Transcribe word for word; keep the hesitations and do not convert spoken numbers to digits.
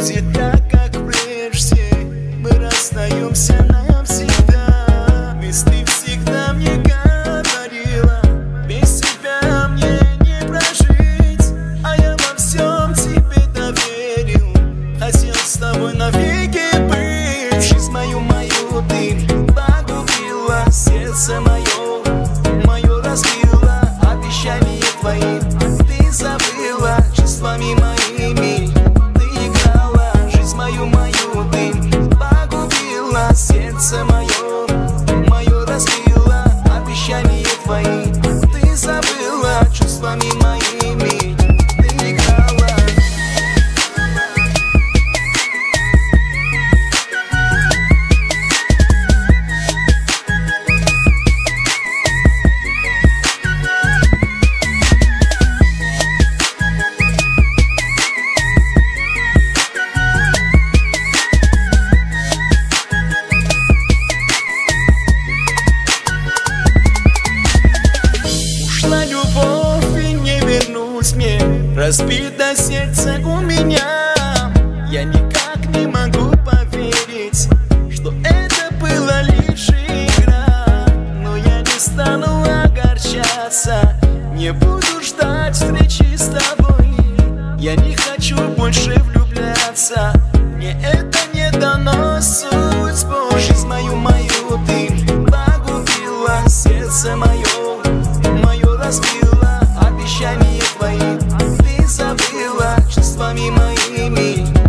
будет так, как прежде. Мы расстаемся навсегда. Ведь ты всегда мне говорила, без тебя мне не прожить. А я во всем тебе доверил, хотел с тобой навеки быть. Жизнь мою, мою ты погубила, сердце мое, мое разбила. Обещания твои ты забыла, чувствами моими ты играла. Жизнь мою, мою ты погубила, сердце мое, мое разбила. Обещания твои ты забыла, чувствами моими ты играла. Ушла любовь и не вернуть мне, разбито сердце у меня. Я никак не могу поверить, что это была лишь игра. Но я не стану огорчаться, не буду ждать встречи с тобой. Я не хочу больше влюбляться, мне это не дано судьбой. Жизнь мою, мою ты погубила, сердце мое, мое разбила. Обещания твои ты забыла, чувствами моими